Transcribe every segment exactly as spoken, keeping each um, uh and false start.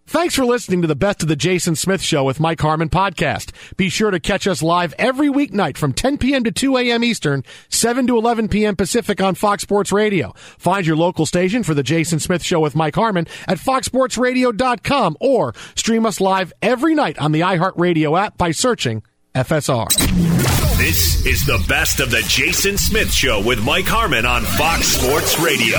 Thanks for listening to the Best of the Jason Smith Show with Mike Harmon podcast. Be sure to catch us live every weeknight from ten p.m. to two a.m. Eastern, seven to eleven p.m. Pacific on Fox Sports Radio. Find your local station for the Jason Smith Show with Mike Harmon at fox sports radio dot com or stream us live every night on the iHeartRadio app by searching F S R. This is the Best of the Jason Smith Show with Mike Harmon on Fox Sports Radio.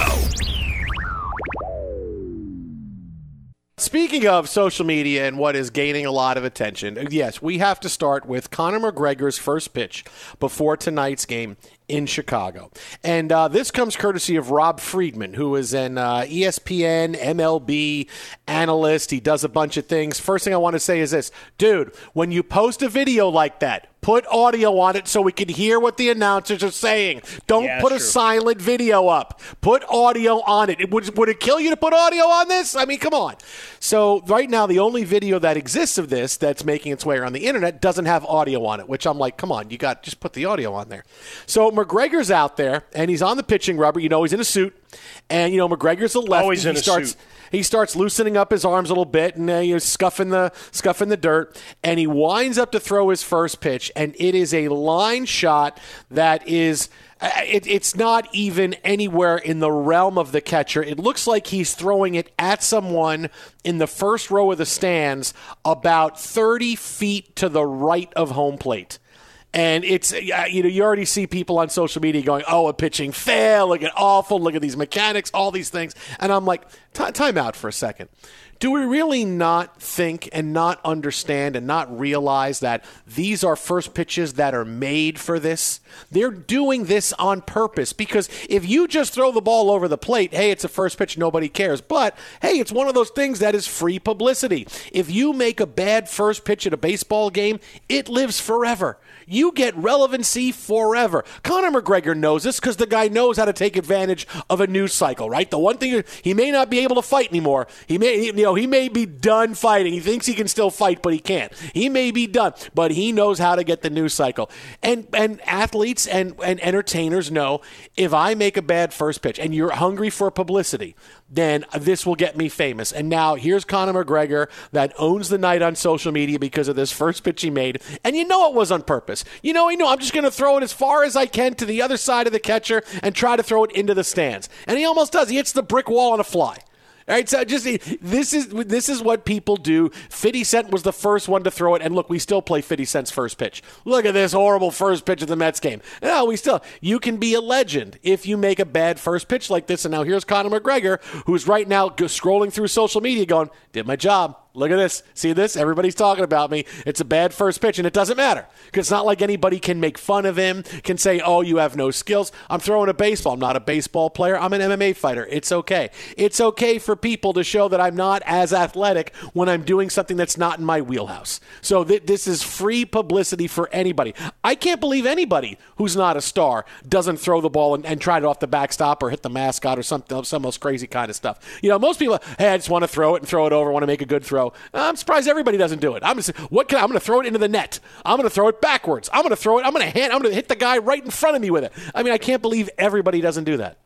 Speaking of social media and what is gaining a lot of attention, yes, we have to start with Conor McGregor's first pitch before tonight's game in Chicago. And uh, this comes courtesy of Rob Friedman, who is an uh, E S P N, M L B analyst. He does a bunch of things. First thing I want to say is this. Dude, when you post a video like that, put audio on it so we can hear what the announcers are saying. Don't yeah, put a true. silent video up. Put audio on it. it would, would it kill you to put audio on this? I mean, come on. So right now, the only video that exists of this that's making its way around the internet doesn't have audio on it, which I'm like, come on, you got just put the audio on there. So McGregor's out there, and he's on the pitching rubber. You know, he's in a suit. And, you know, McGregor's a lefty. Always in he a starts, suit. He starts loosening up his arms a little bit and uh, you know, scuffing the scuffing the dirt, and he winds up to throw his first pitch, and it is a line shot that is uh, it, it's not even anywhere in the realm of the catcher. It looks like he's throwing it at someone in the first row of the stands about thirty feet to the right of home plate. And it's, you know, you already see people on social media going, oh, a pitching fail, look at awful, look at these mechanics, all these things. And I'm like, t- time out for a second. Do we really not think and not understand and not realize that these are first pitches that are made for this? They're doing this on purpose, because if you just throw the ball over the plate, hey, it's a first pitch, nobody cares. But, hey, it's one of those things that is free publicity. If you make a bad first pitch at a baseball game, it lives forever. You get relevancy forever. Conor McGregor knows this because the guy knows how to take advantage of a news cycle, right? The one thing, he may not be able to fight anymore. He may, you know, he may be done fighting. He thinks he can still fight, but he can't. He may be done, but he knows how to get the news cycle. And and athletes and, and entertainers know, if I make a bad first pitch and you're hungry for publicity, then this will get me famous. And now here's Conor McGregor that owns the night on social media because of this first pitch he made. And you know it was on purpose. You know, he knew, I'm just going to throw it as far as I can to the other side of the catcher and try to throw it into the stands. And he almost does. He hits the brick wall on a fly. All right, so just this is this is what people do. fifty Cent was the first one to throw it, and look, we still play fifty Cent's first pitch. Look at this horrible first pitch of the Mets game. No, we still. You can be a legend if you make a bad first pitch like this. And now here's Conor McGregor, who's right now scrolling through social media, going, "Did my job. Look at this. See this? Everybody's talking about me. It's a bad first pitch, and it doesn't matter. Because it's not like anybody can make fun of him, can say, oh, you have no skills. I'm throwing a baseball. I'm not a baseball player. I'm an M M A fighter. It's okay. It's okay for people to show that I'm not as athletic when I'm doing something that's not in my wheelhouse. So th- this is free publicity for anybody. I can't believe anybody who's not a star doesn't throw the ball and, and try it off the backstop or hit the mascot or something, some else crazy kind of stuff. You know, most people, hey, I just want to throw it and throw it over, want to make a good throw. I'm surprised everybody doesn't do it. I'm just, what can I, I'm going to throw it into the net. I'm going to throw it backwards. I'm going to throw it. I'm going to hand. I'm going to hit the guy right in front of me with it. I mean, I can't believe everybody doesn't do that.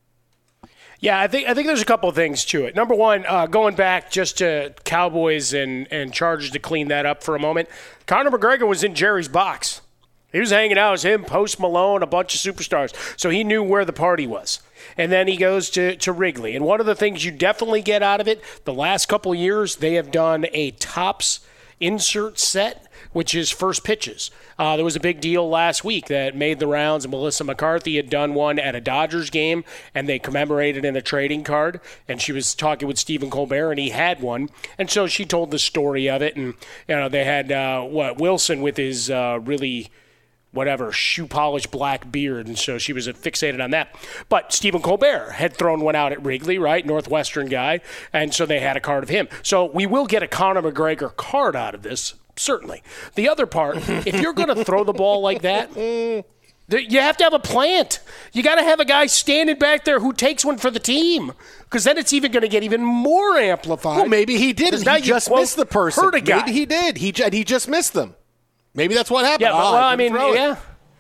Yeah, I think I think there's a couple of things to it. Number one, uh, going back just to Cowboys and, and Chargers to clean that up for a moment, Conor McGregor was in Jerry's box. He was hanging out. It was him, Post Malone, a bunch of superstars. So he knew where the party was. And then he goes to, to Wrigley. And one of the things you definitely get out of it, the last couple of years, they have done a Topps insert set, which is first pitches. Uh, there was a big deal last week that made the rounds. Melissa McCarthy had done one at a Dodgers game, and they commemorated in a trading card. And she was talking with Stephen Colbert, and he had one. And so she told the story of it. And, you know, they had, uh, what, Wilson with his uh, really – whatever, shoe-polished black beard, and so she was fixated on that. But Stephen Colbert had thrown one out at Wrigley, right, Northwestern guy, and so they had a card of him. So we will get a Conor McGregor card out of this, certainly. The other part, if you're going to throw the ball like that, you have to have a plant. You got to have a guy standing back there who takes one for the team, because then it's even going to get even more amplified. Well, maybe he didn't. He just quote, missed the person. Hurt a guy. Maybe he did. He, he just missed them. Maybe that's what happened. Yeah, but, oh, well, I, I mean, yeah.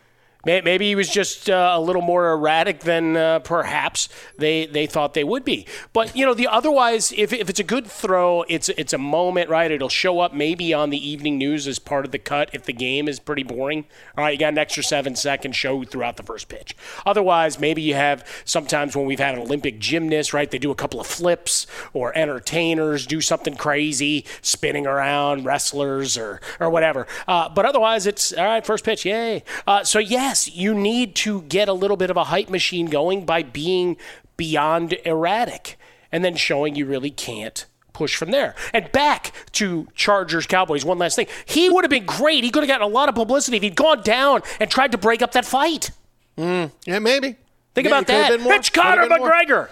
Maybe he was just uh, a little more erratic than uh, perhaps they they thought they would be. But, you know, the otherwise, if, if it's a good throw, it's it's a moment, right? It'll show up maybe on the evening news as part of the cut if the game is pretty boring. All right, you got an extra seven-second show throughout the first pitch. Otherwise, maybe you have sometimes when we've had an Olympic gymnast, right, they do a couple of flips, or entertainers do something crazy, spinning around, wrestlers or, or whatever. Uh, but otherwise, it's, all right, first pitch, yay. Uh, so, yes, you need to get a little bit of a hype machine going by being beyond erratic and then showing you really can't push from there. And back to Chargers Cowboys, one last thing. He would have been great. He could have gotten a lot of publicity if he'd gone down and tried to break up that fight. Mm, yeah, maybe. Think maybe about that. It's Conor McGregor.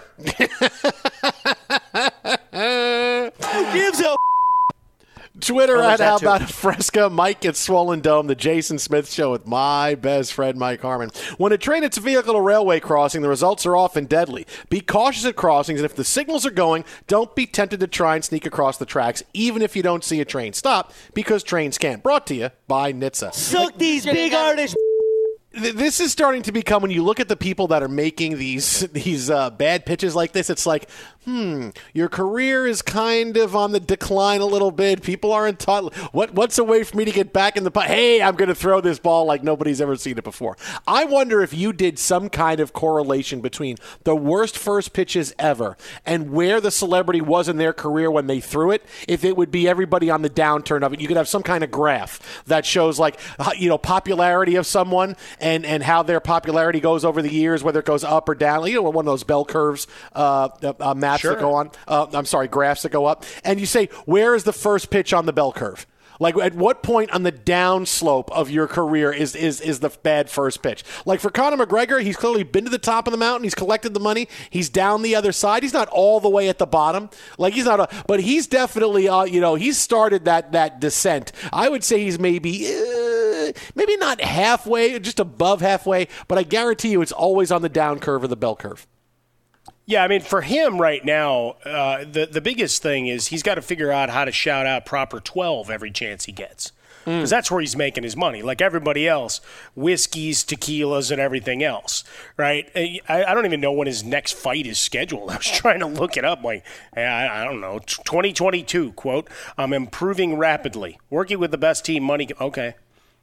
Who gives a Twitter Oh, at that How too. About a Fresca, Mike gets Swollen Dome, the Jason Smith Show with my best friend, Mike Harmon. When a train hits a vehicle at a railway crossing, the results are often deadly. Be cautious at crossings, and if the signals are going, don't be tempted to try and sneak across the tracks, even if you don't see a train stop, because trains can't. Brought to you by N H T S A. Suck these big artists. This is starting to become, when you look at the people that are making these these uh, bad pitches like this, it's like, hmm, your career is kind of on the decline a little bit. People aren't taught, what, what's a way for me to get back in the pot? Hey, I'm going to throw this ball like nobody's ever seen it before. I wonder if you did some kind of correlation between the worst first pitches ever and where the celebrity was in their career when they threw it, if it would be everybody on the downturn of it. You could have some kind of graph that shows, like, you know, popularity of someone and, and how their popularity goes over the years, whether it goes up or down. You know, one of those bell curves uh, uh, maps Sure. that go on. Uh, I'm sorry, graphs that go up. And you say, where is the first pitch on the bell curve? Like, at what point on the down slope of your career is is is the bad first pitch? Like, for Conor McGregor, he's clearly been to the top of the mountain. He's collected the money. He's down the other side. He's not all the way at the bottom. Like, he's not, a, but he's definitely, uh, you know, he's started that that descent. I would say he's maybe, uh, maybe not halfway, just above halfway, but I guarantee you it's always on the down curve of the bell curve. Yeah, I mean, for him right now, uh, the, the biggest thing is he's got to figure out how to shout out proper twelve every chance he gets. Because mm. that's where he's making his money. Like everybody else, whiskeys, tequilas, and everything else, right? I, I don't even know when his next fight is scheduled. I was trying to look it up. Like, I, I don't know, twenty twenty-two, quote, I'm improving rapidly, working with the best team, money. Okay.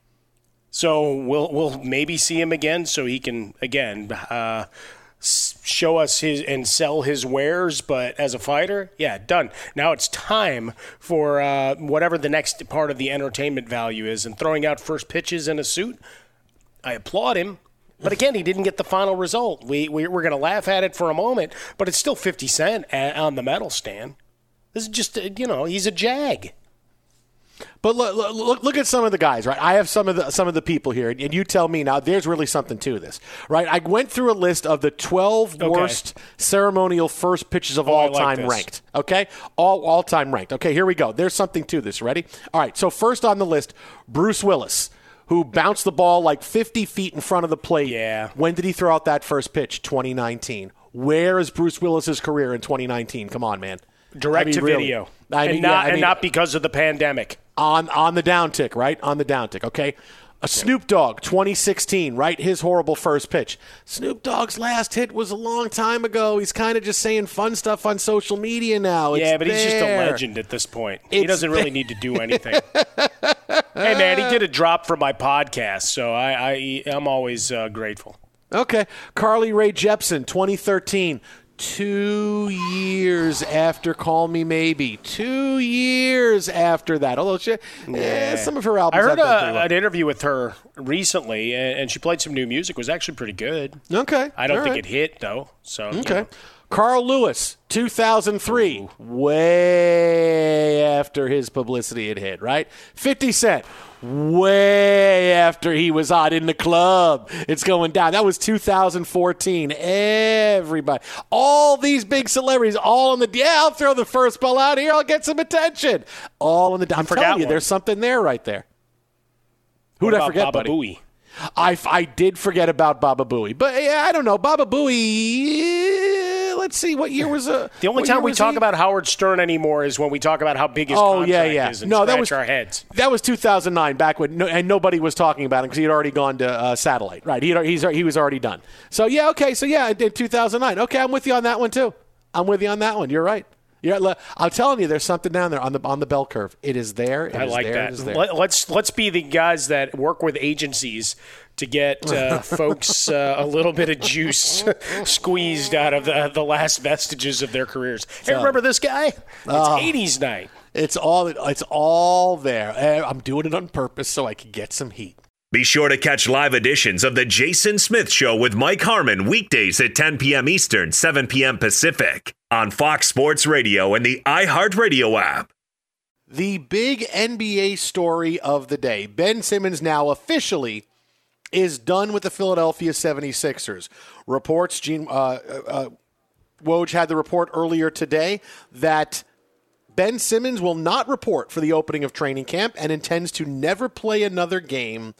So we'll we'll maybe see him again so he can, again, uh, show us his and sell his wares, but as a fighter, yeah, done. Now it's time for uh, whatever the next part of the entertainment value is, and throwing out first pitches in a suit. I applaud him, but again, he didn't get the final result. We, we we're going to laugh at it for a moment, but it's still fifty cent on the medal stand. This is just, you know, he's a jag. But look, look, look at some of the guys, right? I have some of the some of the people here, and you tell me now. There's really something to this, right? I went through a list of the twelve okay. worst ceremonial first pitches of oh, all like time this. ranked. Okay, all all time ranked. Okay, here we go. There's something to this. Ready? All right. So first on the list, Bruce Willis, who bounced the ball like fifty feet in front of the plate. Yeah. When did he throw out that first pitch? twenty nineteen. Where is Bruce Willis's career in twenty nineteen? Come on, man. Direct I mean, to really. video, I mean, and not yeah, I and mean, not because of the pandemic. On on the downtick, right? On the downtick, okay? A Snoop Dogg, twenty sixteen, right? His horrible first pitch. Snoop Dogg's last hit was a long time ago. He's kind of just saying fun stuff on social media now. It's yeah, but he's just a there. legend at this point. he It's doesn't really need to do anything. Hey, man, he did a drop for my podcast, so I, I, I'm always uh, grateful. Okay. Carly Rae Jepsen, twenty thirteen. Two years after Call Me Maybe. Two years after that. Although she, yeah. eh, some of her albums I heard have done pretty a, well. an interview with her recently, and, and she played some new music. It was actually pretty good. Okay. I don't All think right. it hit, though. So Okay. You know. Carl Lewis, two thousand three, Ooh. way after his publicity had hit, right? fifty Cent, way after he was hot in the club. It's going down. That was two thousand fourteen. Everybody, all these big celebrities, all in the, yeah, I'll throw the first ball out here. I'll get some attention. All in the, I'm Forgot telling you, one. there's something there right there. Who What did I about forget, Baba buddy? Booey? I, I did forget about Baba Booey. But yeah, I don't know. Baba Booey, eh, let's see, what year was uh, the only time we talk he? about Howard Stern anymore is when we talk about how big his oh, contract yeah, yeah. is and no, scratch that was, our heads. That was two thousand nine, back when, no, and nobody was talking about him because he had already gone to uh, satellite. Right, he he's he was already done. So yeah, okay, so yeah, in two thousand nine. Okay, I'm with you on that one too. I'm with you on that one. You're right. Yeah, I'm telling you, there's something down there on the on the bell curve. It is there. It I is like there, that. It is there. Let, let's let's be the guys that work with agencies to get uh, folks uh, a little bit of juice squeezed out of the, the last vestiges of their careers. Hey, remember this guy? It's uh, eighties night. It's all it's all there. I'm doing it on purpose so I can get some heat. Be sure to catch live editions of The Jason Smith Show with Mike Harmon weekdays at ten p.m. Eastern, seven p.m. Pacific on Fox Sports Radio and the iHeartRadio app. The big N B A story of the day. Ben Simmons now officially is done with the Philadelphia seventy-sixers. Reports, Gene uh, uh, Woj had the report earlier today that Ben Simmons will not report for the opening of training camp and intends to never play another game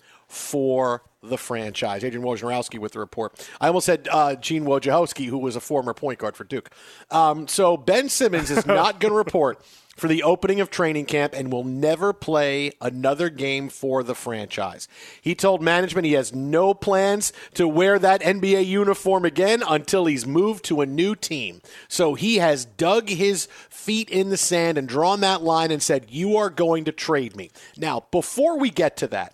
for the franchise. Adrian Wojnarowski with the report. I almost said uh, Gene Wojciechowski, who was a former point guard for Duke. Um, so Ben Simmons is not going to report for the opening of training camp and will never play another game for the franchise. He told management he has no plans to wear that N B A uniform again until he's moved to a new team. So he has dug his feet in the sand and drawn that line and said, you are going to trade me. Now, before we get to that,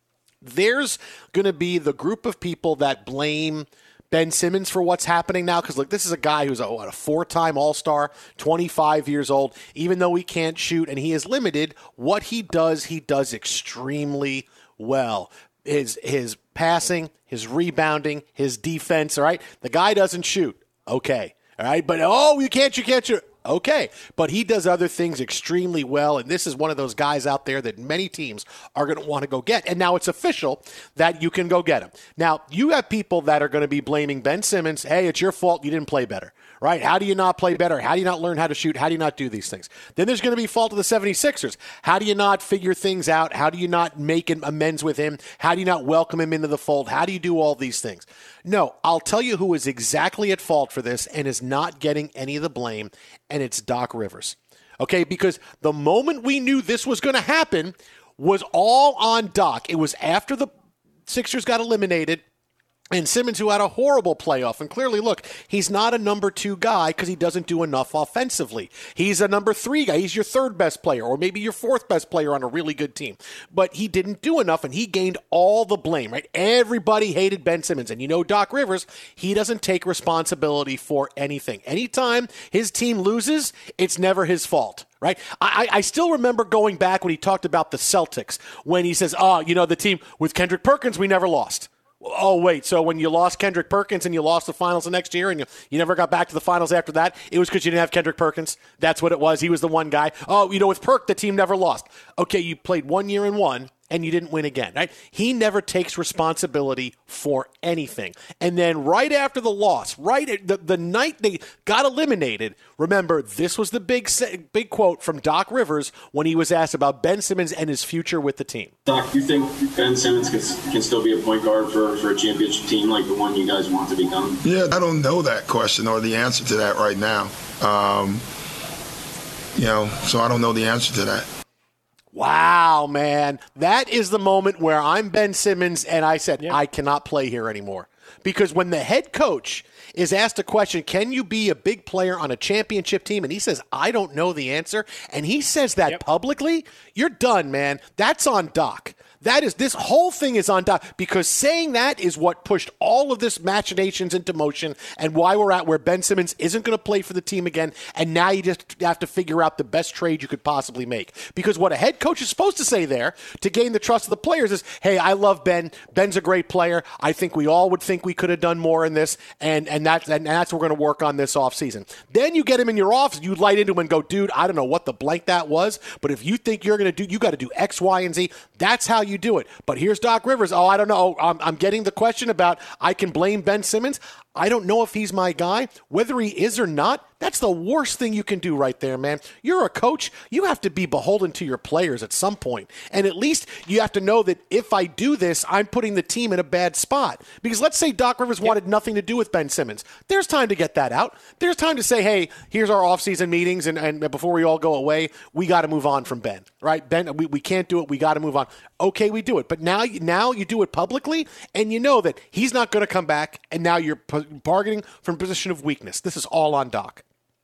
there's going to be the group of people that blame Ben Simmons for what's happening now, because look, this is a guy who's a, what, a four-time All-Star, twenty-five years old. Even though he can't shoot and he is limited, what he does, he does extremely well. His his passing, his rebounding, his defense, all right? The guy doesn't shoot, okay, all right? But, oh, you can't, you can't shoot. Okay, but he does other things extremely well, and this is one of those guys out there that many teams are going to want to go get. And now it's official that you can go get him. Now, you have people that are going to be blaming Ben Simmons. Hey, it's your fault you didn't play better, right? How do you not play better? How do you not learn how to shoot? How do you not do these things? Then there's going to be fault of the seventy-sixers. How do you not figure things out? How do you not make amends with him? How do you not welcome him into the fold? How do you do all these things? No, I'll tell you who is exactly at fault for this and is not getting any of the blame, and it's Doc Rivers. Okay, because the moment we knew this was going to happen was all on Doc. It was after the Sixers got eliminated, and Simmons, who had a horrible playoff, and clearly, look, he's not a number two guy because he doesn't do enough offensively. He's a number three guy. He's your third best player, or maybe your fourth best player on a really good team. But he didn't do enough, and he gained all the blame, right? Everybody hated Ben Simmons. And you know Doc Rivers, he doesn't take responsibility for anything. Anytime his team loses, it's never his fault. Right? I, I still remember going back when he talked about the Celtics, when he says, oh, you know, the team with Kendrick Perkins, we never lost. Oh, wait, so when you lost Kendrick Perkins and you lost the finals the next year and you, you never got back to the finals after that, it was because you didn't have Kendrick Perkins? That's what it was. He was the one guy. Oh, you know, with Perk, the team never lost. Okay, you played one year and won, and you didn't win again, right? He never takes responsibility for anything. And then right after the loss, right at the, the night they got eliminated, remember, this was the big big quote from Doc Rivers when he was asked about Ben Simmons and his future with the team. Doc, do you think Ben Simmons can, can still be a point guard for, for a championship team like the one you guys want to become? Yeah, I don't know that question or the answer to that right now. Um, you know, so I don't know the answer to that. Wow, man. That is the moment where I'm Ben Simmons and I said, yeah. I cannot play here anymore. Because when the head coach is asked a question, can you be a big player on a championship team? And he says, I don't know the answer. And he says that yep. publicly, you're done, man. That's on Doc. That is, this whole thing is on Doc, because saying that is what pushed all of this machinations into motion and why we're at where Ben Simmons isn't going to play for the team again, and now you just have to figure out the best trade you could possibly make. Because what a head coach is supposed to say there to gain the trust of the players is, hey, I love Ben. Ben's a great player. I think we all would think we could have done more in this, and, and, that's, and that's what we're going to work on this offseason. Then you get him in your office, you light into him and go, dude, I don't know what the blank that was, but if you think you're going to do, you got to do X, Y, and Z. That's how you do it. But here's Doc Rivers. Oh, I don't know. I'm, I'm getting the question about I can blame Ben Simmons. I don't know if he's my guy. Whether he is or not, that's the worst thing you can do right there, man. You're a coach. You have to be beholden to your players at some point. And at least you have to know that if I do this, I'm putting the team in a bad spot. Because let's say Doc Rivers wanted yep. nothing to do with Ben Simmons. There's time to get that out. There's time to say, hey, here's our offseason meetings, and, and before we all go away, we got to move on from Ben, right? Ben, we, we can't do it. We got to move on. Okay, we do it. But now, now you do it publicly, and you know that he's not going to come back, and now you're bargaining from a position of weakness. This is all on Doc.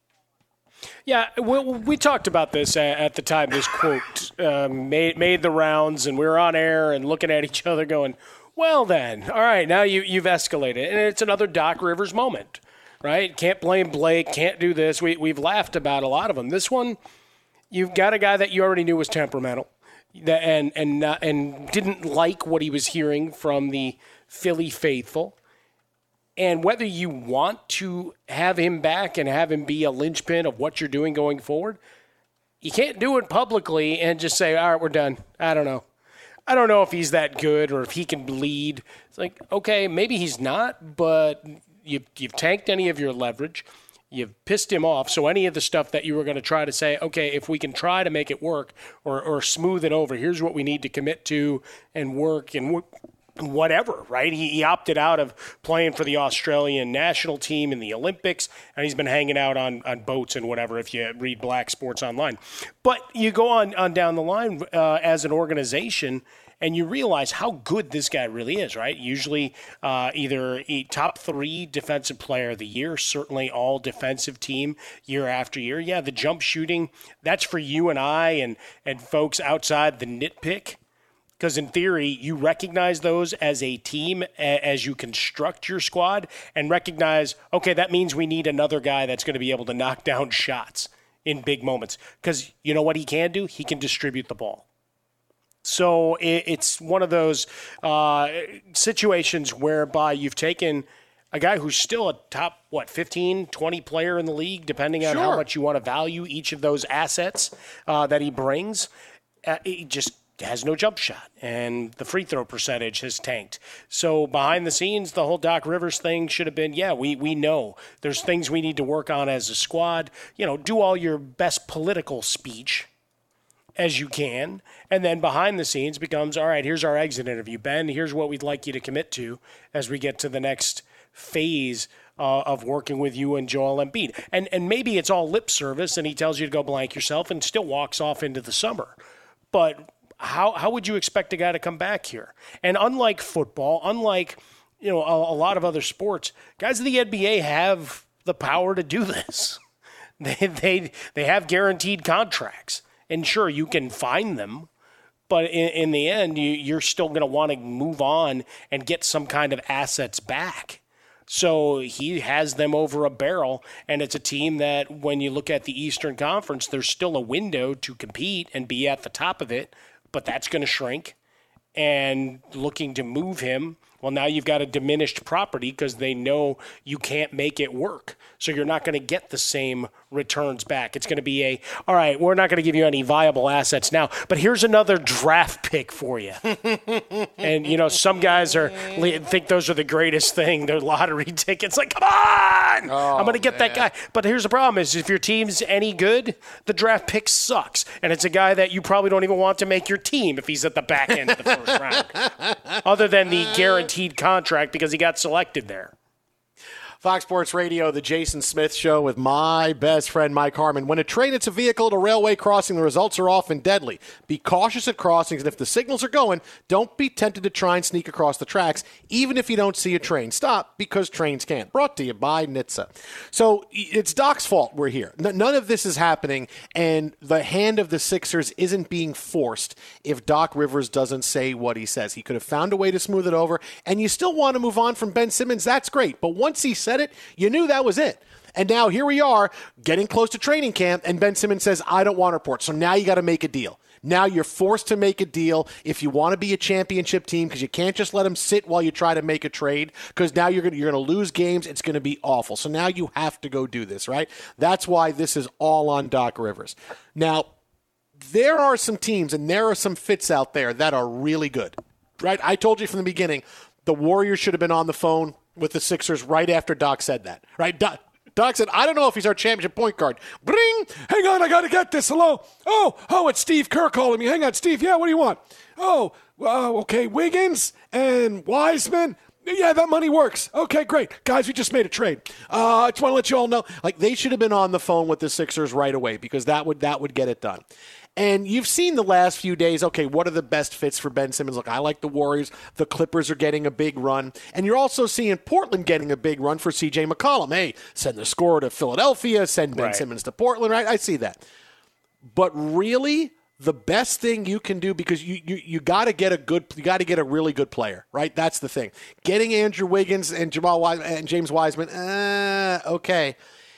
Yeah, we, we talked about this at the time this quote um, made made the rounds, and we were on air and looking at each other going, well then, all right, now you, you've escalated. And it's another Doc Rivers moment, right? Can't blame Blake, can't do this. We, we've laughed about a lot of them. This one, you've got a guy that you already knew was temperamental that, and, and, not, and didn't like what he was hearing from the Philly faithful. And whether you want to have him back and have him be a linchpin of what you're doing going forward, you can't do it publicly and just say, all right, we're done. I don't know. I don't know if he's that good or if he can lead. It's like, okay, maybe he's not, but you've, you've tanked any of your leverage. You've pissed him off. So any of the stuff that you were going to try to say, okay, if we can try to make it work or, or smooth it over, here's what we need to commit to and work and work. Whatever, right? He, he opted out of playing for the Australian national team in the Olympics, and he's been hanging out on, on boats and whatever if you read Black Sports Online. But you go on, on down the line uh, as an organization, and you realize how good this guy really is, right? Usually uh, either a top three defensive player of the year, certainly all defensive team year after year. Yeah, the jump shooting, that's for you and I and, and folks outside the nitpick. Because in theory, you recognize those as a team as you construct your squad and recognize, okay, that means we need another guy that's going to be able to knock down shots in big moments. Because you know what he can do? He can distribute the ball. So it's one of those uh, situations whereby you've taken a guy who's still a top, what, fifteen, twenty player in the league, depending on sure. how much you want to value each of those assets uh, that he brings. Uh, he just has no jump shot, and the free throw percentage has tanked. So behind the scenes, the whole Doc Rivers thing should have been, yeah, we we know there's things we need to work on as a squad. You know, do all your best political speech as you can, and then behind the scenes becomes, all right, here's our exit interview, Ben. Here's what we'd like you to commit to as we get to the next phase uh, of working with you and Joel Embiid. And and maybe it's all lip service, and he tells you to go blank yourself and still walks off into the summer. But How how would you expect a guy to come back here? And unlike football, unlike you know a, a lot of other sports, guys in the N B A have the power to do this. They they they have guaranteed contracts, and sure you can find them, but in, in the end, you, you're still going to want to move on and get some kind of assets back. So he has them over a barrel, and it's a team that when you look at the Eastern Conference, there's still a window to compete and be at the top of it. But that's going to shrink, and looking to move him, well, now you've got a diminished property because they know you can't make it work. So you're not going to get the same returns back. It's going to be a, all right, we're not going to give you any viable assets now, but here's another draft pick for you. And, you know, some guys are think those are the greatest thing. They're lottery tickets. Like, come on, oh, I'm going to get man. that guy. But here's the problem is if your team's any good, the draft pick sucks. And it's a guy that you probably don't even want to make your team if he's at the back end of the first round. Other than the guaranteed contract because he got selected there. Fox Sports Radio, the Jason Smith Show with my best friend, Mike Harmon. When a train hits a vehicle at a railway crossing, the results are often deadly. Be cautious at crossings, and if the signals are going, don't be tempted to try and sneak across the tracks, even if you don't see a train. Stop, because trains can't. Brought to you by N H T S A. So it's Doc's fault we're here. N- none of this is happening, and the hand of the Sixers isn't being forced if Doc Rivers doesn't say what he says. He could have found a way to smooth it over, and you still want to move on from Ben Simmons. That's great. But once he said it, you knew that was it. And now here we are getting close to training camp, and Ben Simmons says, I don't want to report. So now you got to make a deal. Now you're forced to make a deal if you want to be a championship team because you can't just let him sit while you try to make a trade because now you're going you're going to lose games. It's going to be awful. So now you have to go do this, right? That's why this is all on Doc Rivers. Now, there are some teams and there are some fits out there that are really good, right? I told you from the beginning, the Warriors should have been on the phone with the Sixers right after Doc said that. Right? Doc, Doc said, I don't know if he's our championship point guard. Bring! Hang on, I got to get this. Hello? Oh, oh, it's Steve Kerr calling me. Hang on, Steve. Yeah, what do you want? Oh, uh, okay, Wiggins and Wiseman. Yeah, that money works. Okay, great. Guys, we just made a trade. Uh, I just want to let you all know, like, they should have been on the phone with the Sixers right away because that would that would get it done. And you've seen the last few days, okay, what are the best fits for Ben Simmons? Look, I like the Warriors. The Clippers are getting a big run. And you're also seeing Portland getting a big run for C J McCollum. Hey, send the scorer to Philadelphia, send Ben right. Simmons to Portland, right? I see that. But really, the best thing you can do, because you you, you got to get a good, you got to get a really good player, right? That's the thing. Getting Andrew Wiggins and Jamal Wiseman and James Wiseman, uh, okay.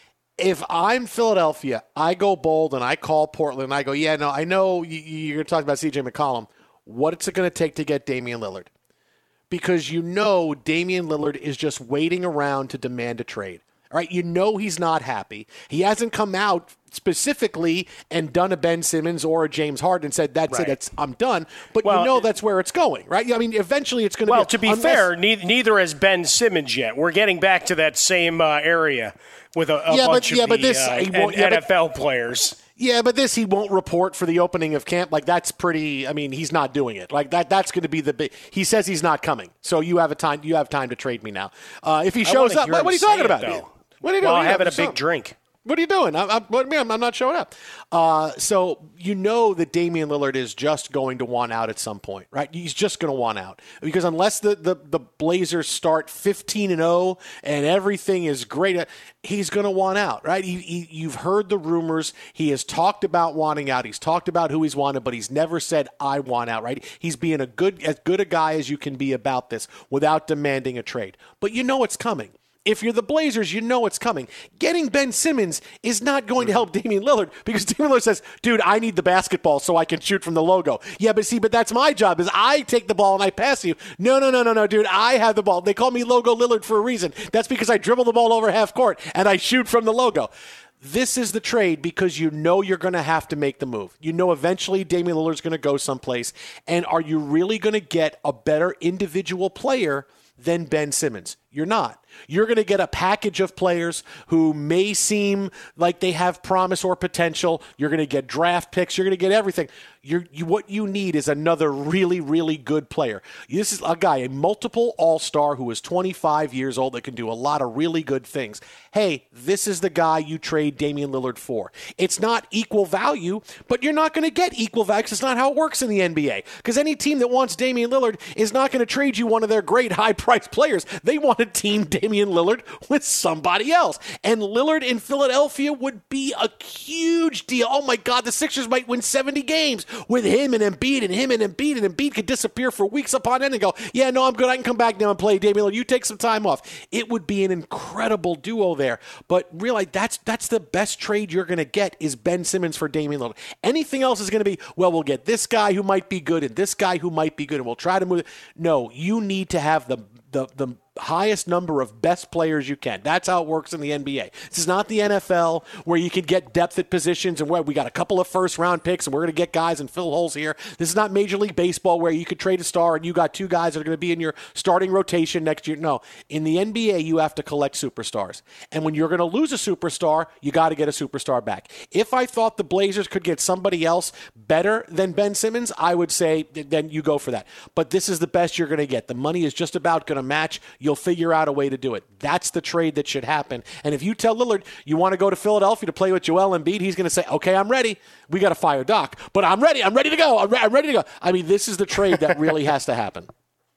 If I'm Philadelphia, I go bold and I call Portland and I go, yeah, no, I know you're going to talk about C J McCollum. What's it going to take to get Damian Lillard? Because you know Damian Lillard is just waiting around to demand a trade. All right, you know he's not happy. He hasn't come out specifically and done a Ben Simmons or a James Harden and said, that's right. it, that's, I'm done. But well, you know that's where it's going, right? I mean, eventually it's going to well, be. Well, to be unless, fair, neither, neither has Ben Simmons yet. We're getting back to that same uh, area with a, a yeah, bunch but, yeah, of but the this, uh, yeah, N F L but, players. Yeah, but this he won't report for the opening of camp. Like that's pretty. I mean, he's not doing it. Like that. That's going to be the big. He says he's not coming. So you have a time. You have time to trade me now. Uh, if he shows up, what, what are you talking it, about? Though. What are you doing? Well, I'm having a big drink. What are you doing? I, I, I'm, I'm not showing up. Uh, so you know that Damian Lillard is just going to want out at some point, right? He's just going to want out because unless the, the, the Blazers start fifteen and oh and everything is great, he's going to want out, right? He, he, you've heard the rumors. He has talked about wanting out. He's talked about who he's wanted, but he's never said, I want out, right? He's being a good, as good a guy as you can be about this without demanding a trade. But you know it's coming. If you're the Blazers, you know it's coming. Getting Ben Simmons is not going to help Damian Lillard because Damian Lillard says, dude, I need the basketball so I can shoot from the logo. Yeah, but see, but that's my job is I take the ball and I pass you. No, no, no, no, no, dude, I have the ball. They call me Logo Lillard for a reason. That's because I dribble the ball over half court and I shoot from the logo. This is the trade because you know you're going to have to make the move. You know eventually Damian Lillard's going to go someplace. And are you really going to get a better individual player than Ben Simmons? You're not. You're going to get a package of players who may seem like they have promise or potential. You're going to get draft picks. You're going to get everything. You're, you, what you need is another really, really good player. This is a guy, a multiple all-star who is twenty-five years old that can do a lot of really good things. Hey, this is the guy you trade Damian Lillard for. It's not equal value, but you're not going to get equal value because it's not how it works in the N B A. Because any team that wants Damian Lillard is not going to trade you one of their great high-priced players. They want to team Damian Lillard with somebody else. And Lillard in Philadelphia would be a huge deal. Oh, my God, the Sixers might win seventy games with him and Embiid and him and Embiid, and Embiid could disappear for weeks upon end and go, yeah, no, I'm good. I can come back now and play Damian Lillard. You take some time off. It would be an incredible duo there. But realize that's that's the best trade you're going to get is Ben Simmons for Damian Lillard. Anything else is going to be, well, we'll get this guy who might be good and this guy who might be good, and we'll try to move it. No, you need to have the the the highest number of best players you can. That's how it works in the N B A. This is not the N F L where you can get depth at positions and where we got a couple of first round picks and we're going to get guys and fill holes here. This is not Major League Baseball where you could trade a star and you got two guys that are going to be in your starting rotation next year. No, in the N B A you have to collect superstars. And when you're going to lose a superstar, you got to get a superstar back. If I thought the Blazers could get somebody else better than Ben Simmons, I would say then you go for that. But this is the best you're going to get. The money is just about going to match. You'll figure out a way to do it. That's the trade that should happen. And if you tell Lillard you want to go to Philadelphia to play with Joel Embiid, he's going to say, okay, I'm ready. We got to fire Doc, but I'm ready. I'm ready to go. I'm, re- I'm ready to go. I mean, this is the trade that really has to happen.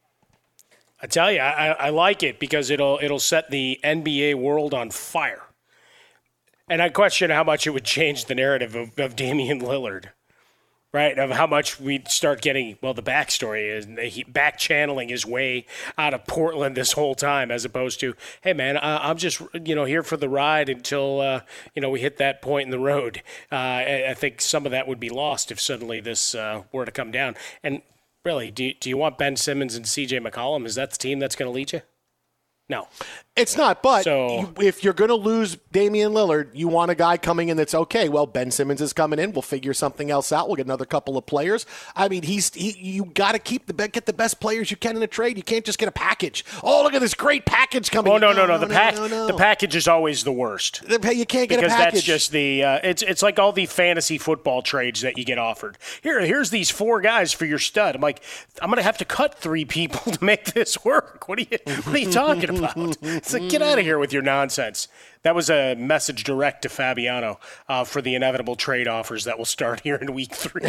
I tell you, I, I like it because it'll it'll set the N B A world on fire. And I question how much it would change the narrative of, of Damian Lillard. Right, of how much we'd start getting, well, the backstory is he back channeling his way out of Portland this whole time, as opposed to, hey, man, uh, I'm just, you know, here for the ride until, uh, you know, we hit that point in the road. Uh, I, I think some of that would be lost if suddenly this uh, were to come down. And really, do you, do you want Ben Simmons and C J McCollum? Is that the team that's going to lead you? No. It's not, but So- you, if you're going to lose Damian Lillard, you want a guy coming in that's okay. Well, Ben Simmons is coming in. We'll figure something else out. We'll get another couple of players. I mean, he's he, you got to keep the get the best players you can in a trade. You can't just get a package. Oh, look at this great package coming. Oh in. no, no, no, no. The no, pack, no, no. the package is always the worst. The, you can't get Because a package. that's just the uh, it's it's like all the fantasy football trades that you get offered. Here, here's these four guys for your stud. I'm like, I'm gonna have to cut three people to make this work. What are you What are you talking about? It's like, get out of here with your nonsense. That was a message direct to Fabiano uh, for the inevitable trade offers that will start here in week three.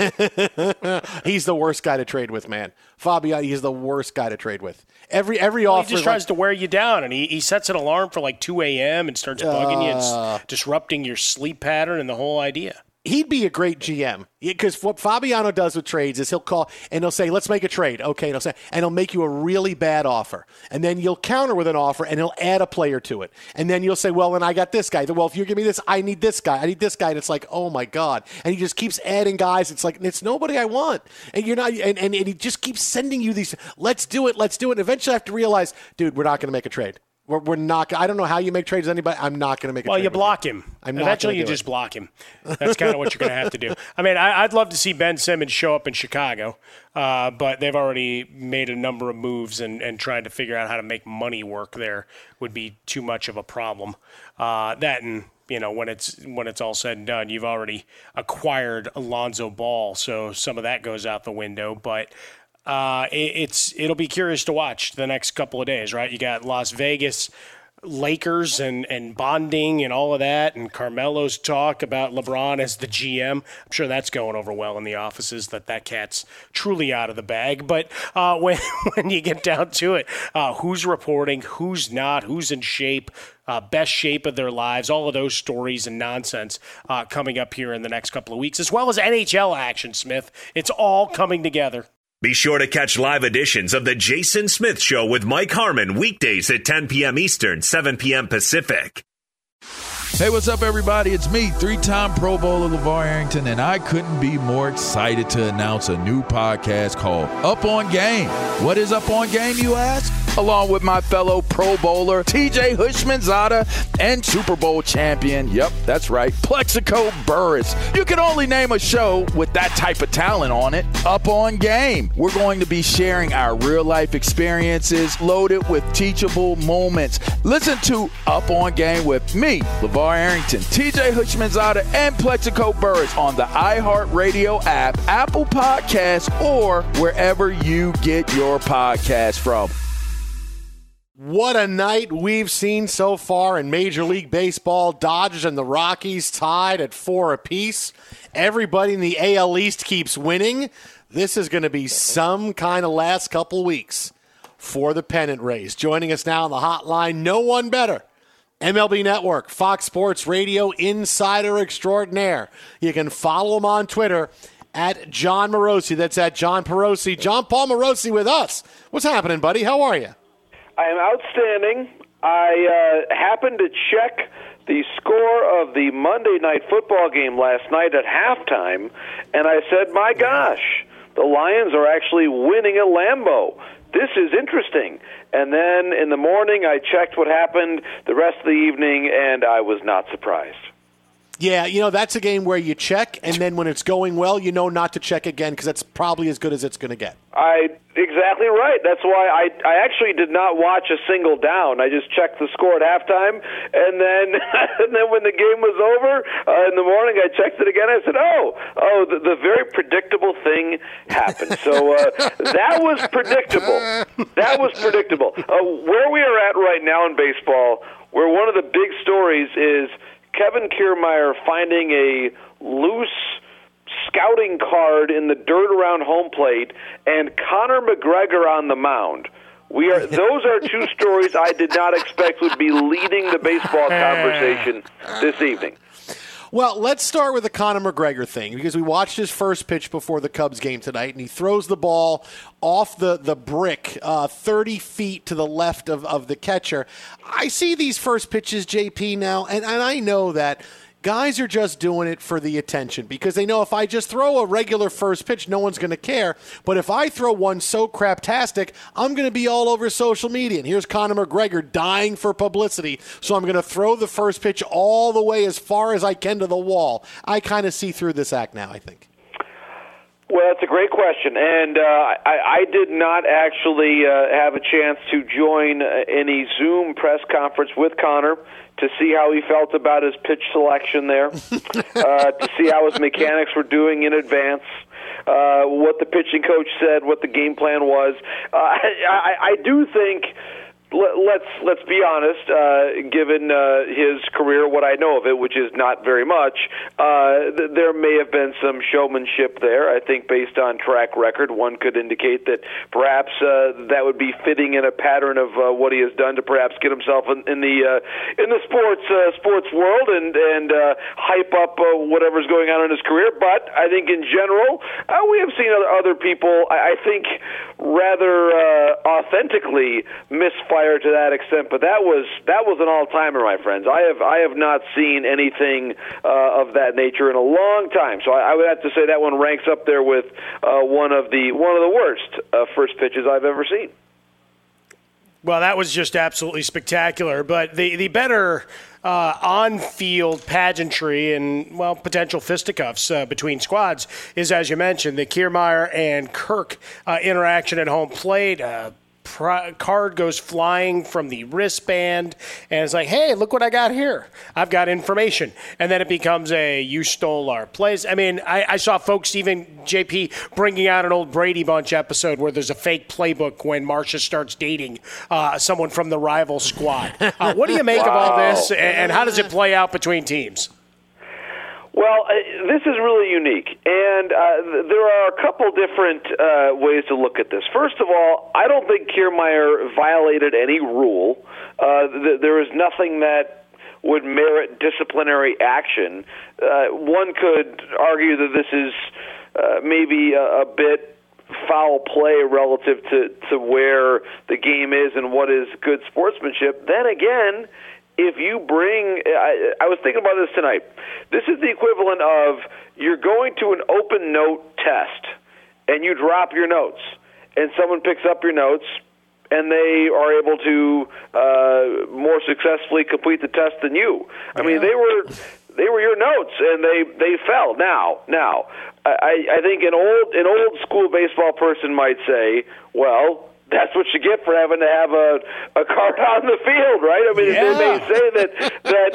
He's the worst guy to trade with, man. Fabiano, he's the worst guy to trade with. Every every Well, offer he just tries to wear you down, and he, he sets an alarm for like two a.m. and starts bugging you and Uh. s- disrupting your sleep pattern and the whole idea. He'd be a great G M because what Fabiano does with trades is he'll call and he'll say, "Let's make a trade." Okay, and he'll say, and he'll make you a really bad offer, and then you'll counter with an offer, and he'll add a player to it, and then you'll say, "Well, then I got this guy." Well, if you give me this, I need this guy. I need this guy, and it's like, oh my god, and he just keeps adding guys. It's like it's nobody I want, and you're not, and, and, and he just keeps sending you these. Let's do it. Let's do it. And eventually, I have to realize, dude, we're not going to make a trade. We're, we're not. I don't know how you make trades with anybody. I'm not going to make a Well, trade. you with block him. I'm not Eventually, gonna you do just it. block him. That's kind of what you're going to have to do. I mean, I, I'd love to see Ben Simmons show up in Chicago, uh, but they've already made a number of moves and, and tried to figure out how to make money work there would be too much of a problem. Uh, that and you know when it's when it's all said and done, you've already acquired Alonzo Ball, so some of that goes out the window. But uh, it, it's it'll be curious to watch the next couple of days, right? You got Las Vegas Lakers and, and bonding and all of that, and Carmelo's talk about LeBron as the G M. I'm sure that's going over well in the offices, that that cat's truly out of the bag. But uh, when when you get down to it, uh, who's reporting, who's not, who's in shape, uh, best shape of their lives, all of those stories and nonsense uh, coming up here in the next couple of weeks, as well as N H L action, Smith. It's all coming together. Be sure to catch live editions of The Jason Smith Show with Mike Harmon weekdays at ten p.m. Eastern, seven p.m. Pacific. Hey, what's up, everybody? It's me, three-time Pro Bowler LeVar Arrington, and I couldn't be more excited to announce a new podcast called Up On Game. What is Up On Game, you ask? Along with my fellow Pro Bowler, T J Hushmanzada, and Super Bowl champion, yep, that's right, Plexico Burris. You can only name a show with that type of talent on it. Up On Game. We're going to be sharing our real-life experiences loaded with teachable moments. Listen to Up On Game with me, LeVar Arrington, T J Hushmanzada, and Plexico Burris on the iHeartRadio app, Apple Podcasts, or wherever you get your podcasts from. What a night we've seen so far in Major League Baseball. Dodgers and the Rockies tied at four apiece. Everybody in the A L East keeps winning. This is going to be some kind of last couple weeks for the pennant race. Joining us now on the hotline, no one better. M L B Network, Fox Sports Radio Insider Extraordinaire. You can follow him on Twitter at John Morosi. That's at John Perosi. John Paul Morosi with us. What's happening, buddy? How are you? I am outstanding. I uh, happened to check the score of the Monday Night Football game last night at halftime, and I said, my gosh, the Lions are actually winning at Lambeau. This is interesting. And then in the morning, I checked what happened the rest of the evening, and I was not surprised. Yeah, you know, that's a game where you check, and then when it's going well, you know not to check again because that's probably as good as it's going to get. I exactly right. That's why I I actually did not watch a single down. I just checked the score at halftime, and then and then when the game was over uh, in the morning, I checked it again. I said, "Oh, oh, the, the very predictable thing happened." So uh, that was predictable. That was predictable. Uh, where we are at right now in baseball, where one of the big stories is Kevin Kiermaier finding a loose scouting card in the dirt around home plate, and Conor McGregor on the mound. We are; those are two stories I did not expect would be leading the baseball conversation this evening. Well, let's start with the Conor McGregor thing because we watched his first pitch before the Cubs game tonight, and he throws the ball off the, the brick uh, thirty feet to the left of, of the catcher. I see these first pitches, J P, now, and, and I know that Guys are just doing it for the attention because they know if I just throw a regular first pitch, no one's going to care. But if I throw one so craptastic, I'm going to be all over social media. And here's Conor McGregor dying for publicity, so I'm going to throw the first pitch all the way as far as I can to the wall. I kind of see through this act now, I think. Well, that's a great question, and uh, I, I did not actually uh, have a chance to join any Zoom press conference with Conor to see how he felt about his pitch selection there, uh, to see how his mechanics were doing in advance, uh, what the pitching coach said, what the game plan was. Uh, I, I, I do think... Let's let's be honest. Uh, given uh, his career, what I know of it, which is not very much, uh, th- there may have been some showmanship there. I think, based on track record, one could indicate that perhaps uh, that would be fitting in a pattern of uh, what he has done to perhaps get himself in, in the uh, in the sports uh, sports world and and uh, hype up uh, whatever's going on in his career. But I think, in general, uh, we have seen other other people. I, I think rather uh, authentically misfire to that extent, but that was that was an all-timer, my friends. I have I have not seen anything uh, of that nature in a long time. So I, I would have to say that one ranks up there with uh, one of the one of the worst uh, first pitches I've ever seen. Well, that was just absolutely spectacular. But the the better uh, on-field pageantry and, well, potential fisticuffs uh, between squads is, as you mentioned, the Kiermaier and Kirk uh, interaction at home plate. Uh, card goes flying from the wristband, and it's like, hey, look what I got here. I've got information. And then it becomes a you stole our place. I mean, I, I saw folks, even J P, bringing out an old Brady Bunch episode where there's a fake playbook when Marcia starts dating uh, someone from the rival squad. Uh, what do you make wow. of all this, and, and how does it play out between teams? Well, uh, this is really unique, and uh, there are a couple different uh, ways to look at this. First of all, I don't think Kiermaier violated any rule. Uh, th- there is nothing that would merit disciplinary action. Uh, one could argue that this is uh, maybe a, a bit foul play relative to, to where the game is and what is good sportsmanship. Then again, if you bring, I, I was thinking about this tonight. This is the equivalent of you're going to an open note test and you drop your notes and someone picks up your notes and they are able to uh, more successfully complete the test than you. I mean, they were they were your notes and they, they fell. Now, now, I, I think an old an old school baseball person might say, well, that's what you get for having to have a, a card on the field, right? I mean, yeah. They may say that that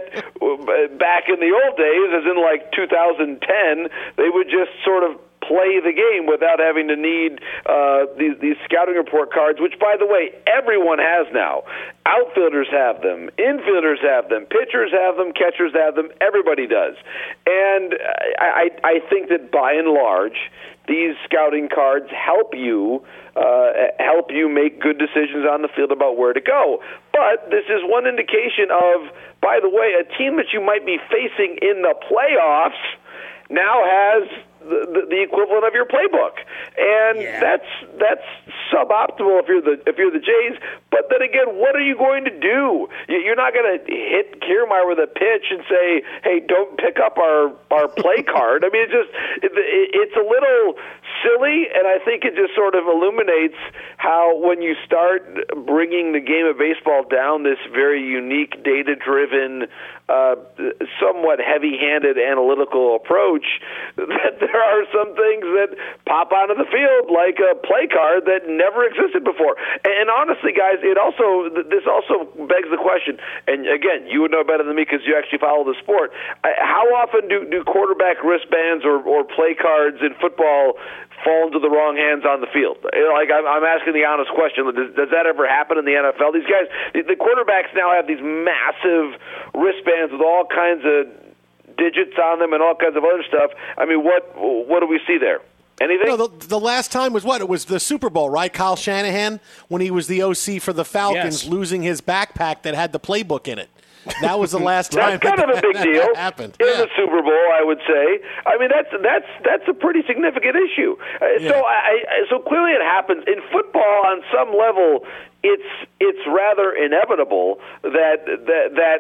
that back in the old days, as in like two thousand ten, they would just sort of play the game without having to need uh, these, these scouting report cards, which, by the way, everyone has now. Outfielders have them, infielders have them, pitchers have them, catchers have them, everybody does. And I, I think that by and large, these scouting cards help you uh, help you make good decisions on the field about where to go. But this is one indication of, by the way, a team that you might be facing in the playoffs now has the, the, the equivalent of your playbook, and yeah. that's that's suboptimal if you're the if you're the Jays. But then again, what are you going to do? You're not going to hit Kiermaier with a pitch and say, "Hey, don't pick up our our play card." I mean, it's just it, it, it's a little silly, and I think it just sort of illuminates how when you start bringing the game of baseball down this very unique, data-driven, uh, somewhat heavy-handed analytical approach, that there are some things that pop onto the field like a play card that never existed before. And honestly, guys, it also this also begs the question, and again, you would know better than me because you actually follow the sport. How often do, do quarterback wristbands or, or play cards in football fall into the wrong hands on the field? Like, I'm, I'm asking the honest question. Does, does that ever happen in the N F L? These guys, the, the quarterbacks now have these massive wristbands with all kinds of digits on them and all kinds of other stuff. I mean, what what do we see there? Anything? No, the, the last time was what? It was the Super Bowl, right? Kyle Shanahan, when he was the O C for the Falcons, yes. losing his backpack that had the playbook in it. That was the last time. That's kind that, of a big that, deal that happened in yeah. the Super Bowl, I would say. I mean, that's that's that's a pretty significant issue. Uh, yeah. So I, I so clearly it happens in football on some level. It's it's rather inevitable that that that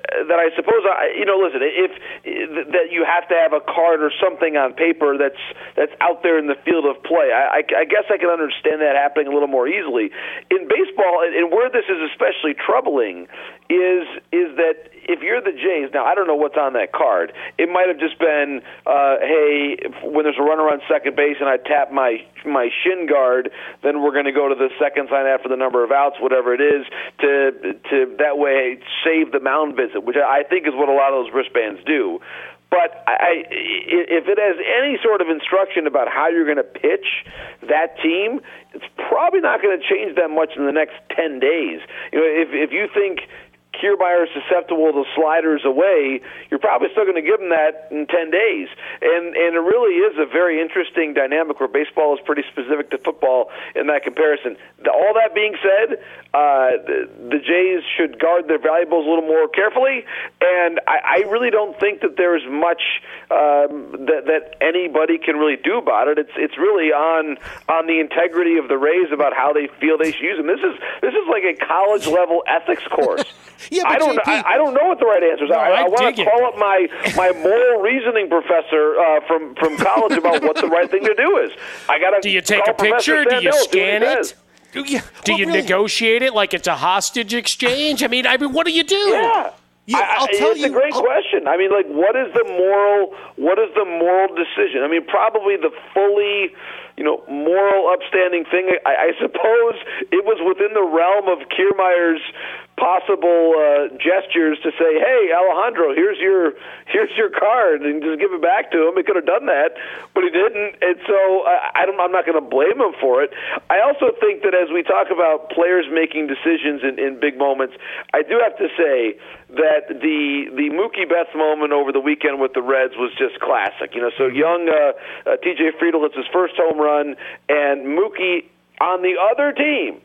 that I suppose I, you know, listen, if, if that you have to have a card or something on paper that's that's out there in the field of play. I, I, I guess I can understand that happening a little more easily. In baseball, and where this is especially troubling, is is that if you're the Jays, now I don't know what's on that card. It might have just been, uh, hey, when there's a runner on second base and I tap my my shin guard, then we're going to go to the second sign after the number of outs, whatever it is, to to that way save the mound visit, which I think is what a lot of those wristbands do. But I, if it has any sort of instruction about how you're going to pitch that team, it's probably not going to change that much in the next ten days. You know, if if you think Kiermaier is susceptible to sliders away, you're probably still going to give him that in ten days. And and it really is a very interesting dynamic where baseball is pretty specific to football in that comparison. The, all that being said, uh, the, the Jays should guard their valuables a little more carefully, and I, I really don't think that there's much um, that, that anybody can really do about it. It's it's really on on the integrity of the Rays about how they feel they should use them. This is this is like a college level ethics course. Yeah, I don't. I, I don't know what the right answer is. No, I, I I want to dig call it. up my my moral reasoning professor uh, from from college about what the right thing to do is. I got to. Do you take a picture? Do you scan it? Yeah, Do well, you really, negotiate it like it's a hostage exchange? I mean, I mean, what do you do? Yeah. Yeah, I, I'll tell it's you. a great I'll- question. I mean, like, what is the moral? What is the moral decision? I mean, probably the fully, you know, moral, upstanding thing. I, I suppose it was within the realm of Kiermaier's possible uh, gestures to say, "Hey, Alejandro, here's your here's your card," and just give it back to him. He could have done that, but he didn't, and so I, I don't, I'm not going to blame him for it. I also think that as we talk about players making decisions in, in big moments, I do have to say that the the Mookie Betts moment over the weekend with the Reds was just classic. You know, so young uh, uh, T J Friedl hits his first home run, and Mookie on the other team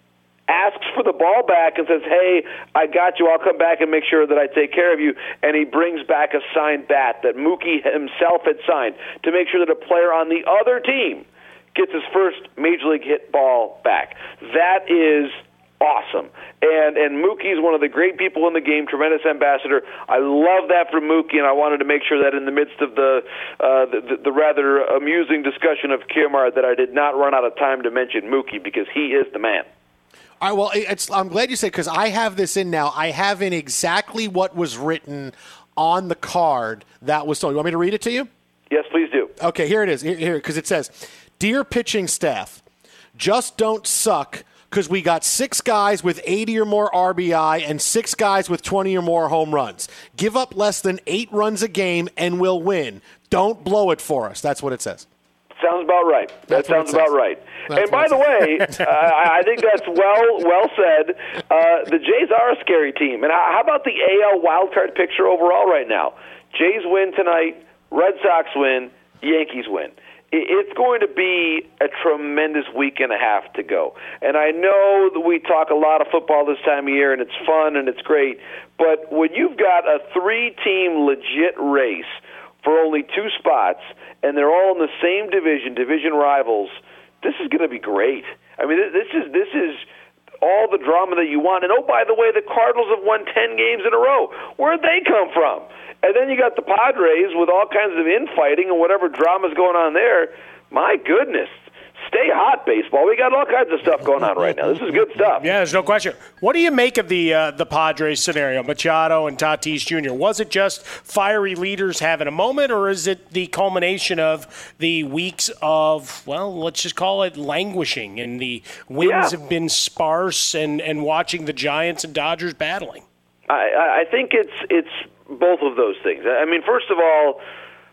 asks for the ball back and says, "Hey, I got you. I'll come back and make sure that I take care of you." And he brings back a signed bat that Mookie himself had signed to make sure that a player on the other team gets his first major league hit ball back. That is awesome. And and Mookie's one of the great people in the game, tremendous ambassador. I love that from Mookie, and I wanted to make sure that in the midst of the uh, the, the rather amusing discussion of Kiermaier that I did not run out of time to mention Mookie, because he is the man. All right, well, it's, I'm glad you said, because I have this in now. I have in exactly what was written on the card that was told. You want me to read it to you? Yes, please do. Okay, here it is. Here, because it says, "Dear pitching staff, just don't suck, because we got six guys with eighty or more R B I and six guys with twenty or more home runs. Give up less than eight runs a game and we'll win. Don't blow it for us." That's what it says. Sounds about right. That That's what it sounds about says. right. That's and by what the way, it uh, I I think that's well well said. Uh, the Jays are a scary team. And how how about the A L wildcard picture overall right now? Jays win tonight, Red Sox win, Yankees win. It- It's going to be a tremendous week and a half to go. And I know that we talk a lot of football this time of year, and it's fun and it's great. But when you've got a three-team legit race for only two spots, and they're all in the same division, division rivals, this is going to be great. I mean, this is this is all the drama that you want. And, oh, by the way, the Cardinals have won ten games in a row. Where'd they come from? And then you got the Padres with all kinds of infighting and whatever drama's going on there. My goodness. Stay hot, baseball. We got all kinds of stuff going on right now. This is good stuff. Yeah, there's no question. What do you make of the uh, the Padres scenario, Machado and Tatis Junior? Was it just fiery leaders having a moment, or is it the culmination of the weeks of, well, let's just call it languishing, and the wins Yeah. have been sparse, and, and watching the Giants and Dodgers battling? I, I think it's it's both of those things. I mean, first of all,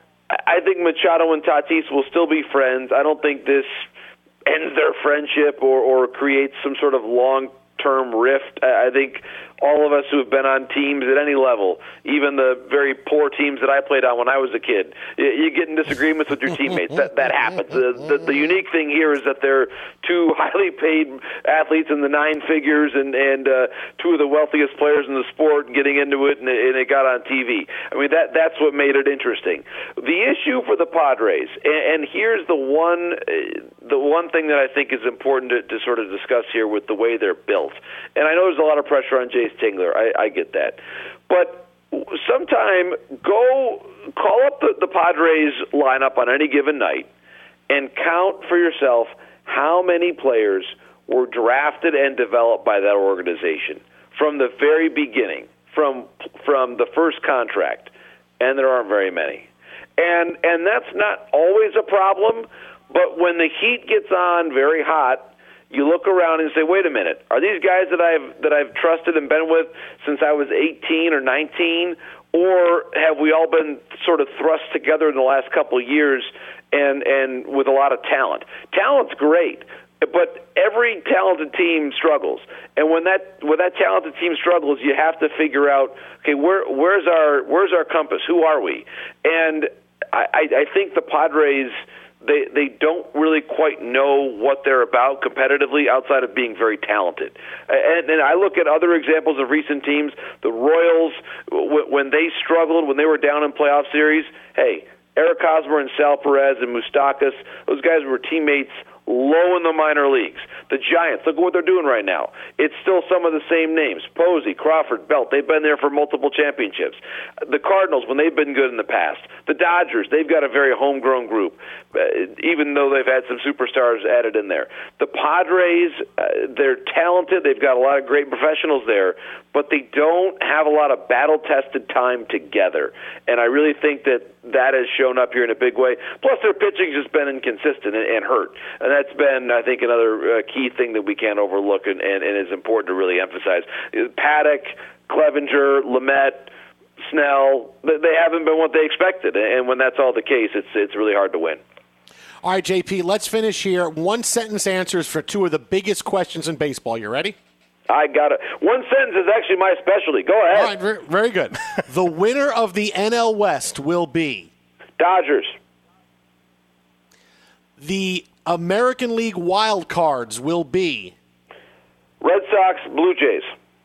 I think Machado and Tatis will still be friends. I don't think this ends their friendship or, or creates some sort of long-term rift. I think all of us who have been on teams at any level, even the very poor teams that I played on when I was a kid, you get in disagreements with your teammates. That that happens. The, the, the unique thing here is that they're two highly paid athletes in the nine figures and, and uh, two of the wealthiest players in the sport getting into it, and it, and it got on T V. I mean, that that's what made it interesting. The issue for the Padres, and, and here's the one, uh, the one thing that I think is important to, to sort of discuss here with the way they're built. And I know there's a lot of pressure on Jayce Tingler. I, I get that. But sometime go call up the, the Padres lineup on any given night and count for yourself how many players were drafted and developed by that organization from the very beginning, from from the first contract, and there aren't very many. And and that's not always a problem, but when the heat gets on very hot, you look around and say, wait a minute, are these guys that I've that I've trusted and been with since I was eighteen or nineteen, or have we all been sort of thrust together in the last couple of years and and with a lot of talent? Talent's great, but every talented team struggles. And when that when that talented team struggles, you have to figure out, okay, where where's our where's our compass? Who are we? And I, I think the Padres, they they don't really quite know what they're about competitively outside of being very talented. And, and I look at other examples of recent teams, the Royals, when they struggled, when they were down in playoff series, hey, Eric Hosmer and Sal Perez and Moustakas, those guys were teammates low in the minor leagues. The Giants, look at what they're doing right now. It's still some of the same names. Posey, Crawford, Belt, they've been there for multiple championships. The Cardinals, when they've been good in the past. The Dodgers, they've got a very homegrown group, uh, even though they've had some superstars added in there. The Padres, uh, they're talented. They've got a lot of great professionals there, but they don't have a lot of battle-tested time together. And I really think that that has shown up here in a big way. Plus, their pitching's just been inconsistent and, and hurt. And that's been, I think, another uh, key thing that we can't overlook and, and, and is important to really emphasize. Paddock, Clevenger, Lamet, Snell, they haven't been what they expected. And when that's all the case, it's it's really hard to win. All right, J P, let's finish here. One-sentence answers for two of the biggest questions in baseball. You ready? I got it. One sentence is actually my specialty. Go ahead. All right, very, very good. The winner of the N L West will be? Dodgers. The American League wild cards will be? Red Sox, Blue Jays.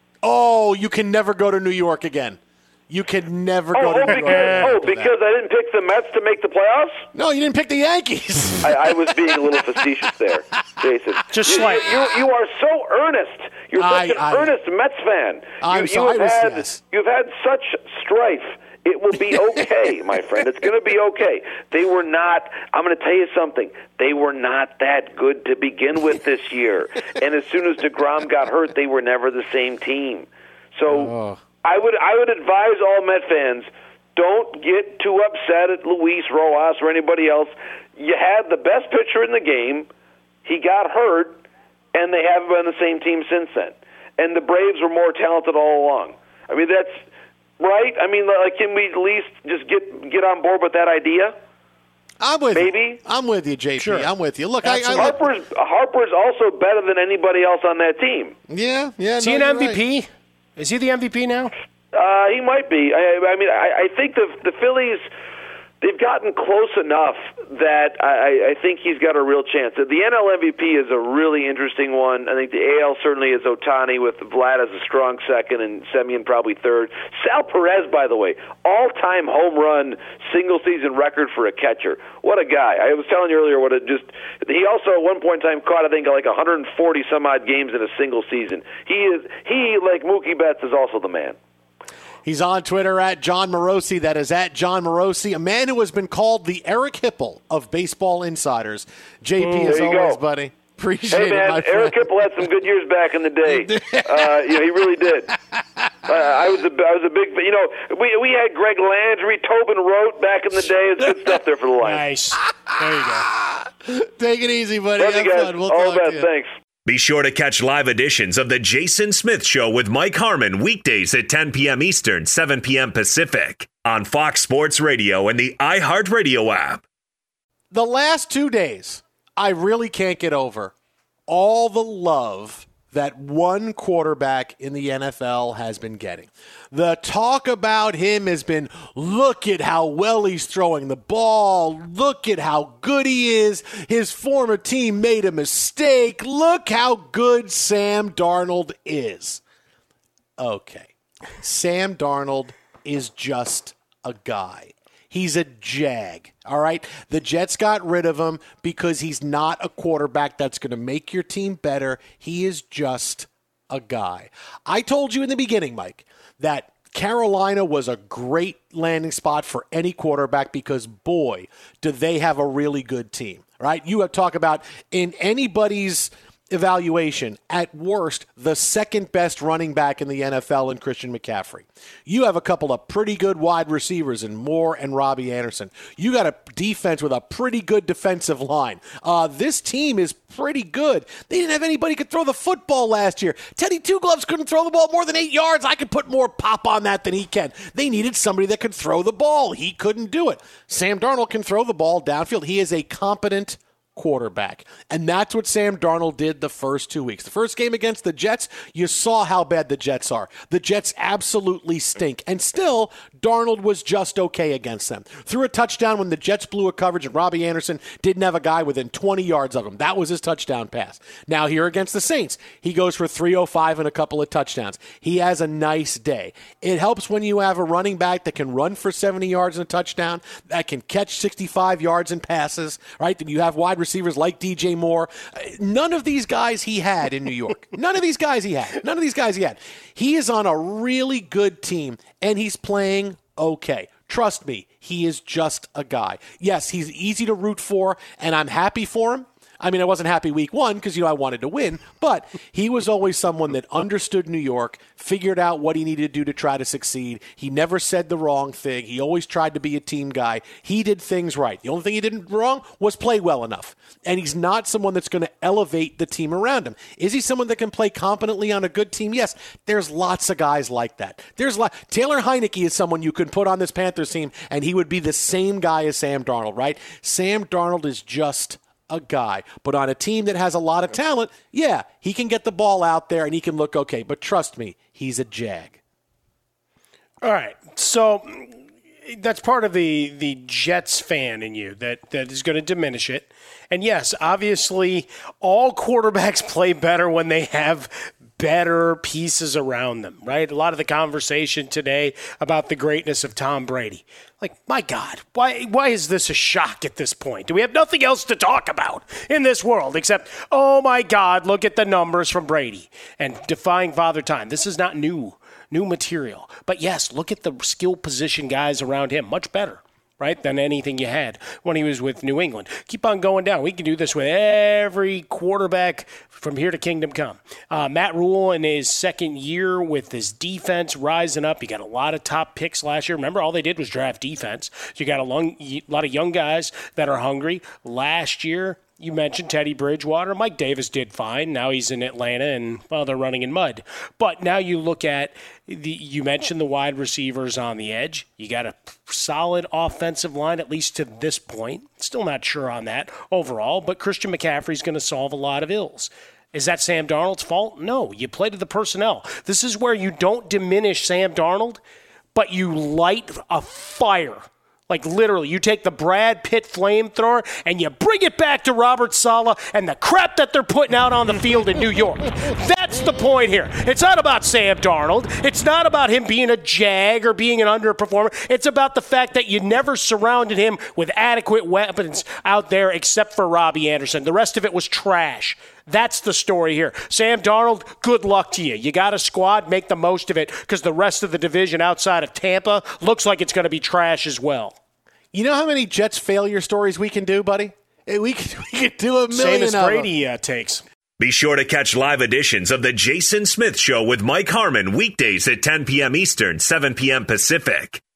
Oh, you can never go to New York again. You can never oh, go to oh, New because, York. Oh, because I didn't pick the Mets to make the playoffs? No, you didn't pick the Yankees. I, I was being a little facetious there, Jason. Just you, like you, you, you are so earnest. You're such I, an I, earnest Mets fan. I'm you, sorry. You have, had, yes. you've had such strife. It will be okay, my friend. It's going to be okay. They were not, I'm going to tell you something, they were not that good to begin with this year. And as soon as DeGrom got hurt, they were never the same team. So oh. I would I would advise all Met fans, don't get too upset at Luis Rojas or anybody else. You had the best pitcher in the game. He got hurt, and they haven't been the same team since then. And the Braves were more talented all along. I mean, that's right. I mean, like, can we at least just get get on board with that idea? I'm with Maybe. you. I'm with you, J P. Sure. I'm with you. Look, I, I Harper's Harper's also better than anybody else on that team. Yeah, yeah. Is he no, an you're M V P? right. Is he the M V P now? Uh, he might be. I, I mean, I, I think the the Phillies, they've gotten close enough that I, I think he's got a real chance. The N L M V P is a really interesting one. I think the A L certainly is Ohtani, with Vlad as a strong second and Semien probably third. Sal Perez, by the way, all-time home run single-season record for a catcher. What a guy. I was telling you earlier what it just – he also at one point in time caught, I think, like one hundred forty some odd games in a single season. He is he, like Mookie Betts, is also the man. He's on Twitter at John Morosi. That is at John Morosi, a man who has been called the Eric Hipple of baseball insiders. J P, mm, as always, go. buddy. Appreciate hey, man, it, my Eric friend. Hipple had some good years back in the day. uh, you know, he really did. Uh, I was a, I was a big, you know, we we had Greg Landry, Tobin Rote back in the day. It's good stuff there for the Lions. Nice. There you go. Take it easy, buddy. Love Have you guys. fun. We'll All talk the to best. you. Thanks. Be sure to catch live editions of The Jason Smith Show with Mike Harmon weekdays at ten p.m. Eastern, seven p.m. Pacific on Fox Sports Radio and the iHeartRadio app. The last two days, I really can't get over all the love that one quarterback in the N F L has been getting. The talk about him has been, look at how well he's throwing the ball. Look at how good he is. His former team made a mistake. Look how good Sam Darnold is. Okay. Sam Darnold is just a guy. He's a jag, all right? The Jets got rid of him because he's not a quarterback that's going to make your team better. He is just a guy. I told you in the beginning, Mike, that Carolina was a great landing spot for any quarterback because, boy, do they have a really good team, right? You have talked about in anybody's evaluation, at worst, the second best running back in the N F L in Christian McCaffrey. You have a couple of pretty good wide receivers in Moore and Robbie Anderson. You got a defense with a pretty good defensive line. Uh, this team is pretty good. They didn't have anybody who could throw the football last year. Teddy Two Gloves couldn't throw the ball more than eight yards. I could put more pop on that than he can. They needed somebody that could throw the ball. He couldn't do it. Sam Darnold can throw the ball downfield. He is a competent quarterback. And that's what Sam Darnold did the first two weeks. The first game against the Jets, you saw how bad the Jets are. The Jets absolutely stink. And still, Darnold was just okay against them. Threw a touchdown when the Jets blew a coverage and Robbie Anderson didn't have a guy within twenty yards of him. That was his touchdown pass. Now here against the Saints, he goes for three oh five and a couple of touchdowns. He has a nice day. It helps when you have a running back that can run for seventy yards and a touchdown, that can catch sixty-five yards in passes, right? Then you have wide receivers like D J Moore. None of these guys he had in New York. None of these guys he had. None of these guys he had. He is on a really good team, and he's playing okay. Trust me, he is just a guy. Yes, he's easy to root for, and I'm happy for him. I mean, I wasn't happy week one because, you know, I wanted to win, but he was always someone that understood New York, figured out what he needed to do to try to succeed. He never said the wrong thing. He always tried to be a team guy. He did things right. The only thing he did wrong was play well enough. And he's not someone that's going to elevate the team around him. Is he someone that can play competently on a good team? Yes. There's lots of guys like that. There's lot- Taylor Heineke is someone you could put on this Panthers team, and he would be the same guy as Sam Darnold, right? Sam Darnold is just a guy. But on a team that has a lot of talent, yeah, he can get the ball out there and he can look okay. But trust me, he's a jag. All right. So that's part of the, the Jets fan in you that, that is going to diminish it. And yes, obviously, all quarterbacks play better when they have better pieces around them, right? A lot of the conversation today about the greatness of Tom Brady. Like, my God, why why is this a shock at this point? Do we have nothing else to talk about in this world except, oh, my God, look at the numbers from Brady and defying Father Time. This is not new, new material. But, yes, look at the skill position guys around him. Much better, right, than anything you had when he was with New England. Keep on going down. We can do this with every quarterback from here to kingdom come. Uh, Matt Rule in his second year with his defense rising up. He got a lot of top picks last year. Remember, all they did was draft defense. You got a, long, a lot of young guys that are hungry. Last year, you mentioned Teddy Bridgewater. Mike Davis did fine. Now he's in Atlanta, and, well, they're running in mud. But now you look at, the, you mentioned the wide receivers on the edge. You got a solid offensive line, at least to this point. Still not sure on that overall, but Christian McCaffrey's going to solve a lot of ills. Is that Sam Darnold's fault? No. You play to the personnel. This is where you don't diminish Sam Darnold, but you light a fire. Like, literally, you take the Brad Pitt flamethrower and you bring it back to Robert Saleh and the crap that they're putting out on the field in New York. That's the point here. It's not about Sam Darnold. It's not about him being a jag or being an underperformer. It's about the fact that you never surrounded him with adequate weapons out there except for Robbie Anderson. The rest of it was trash. That's the story here. Sam Darnold, good luck to you. You got a squad, make the most of it, because the rest of the division outside of Tampa looks like it's going to be trash as well. You know how many Jets failure stories we can do, buddy? We could, we could do a million Same as of Brady uh, takes. Be sure to catch live editions of The Jason Smith Show with Mike Harmon weekdays at ten p.m. Eastern, seven p.m. Pacific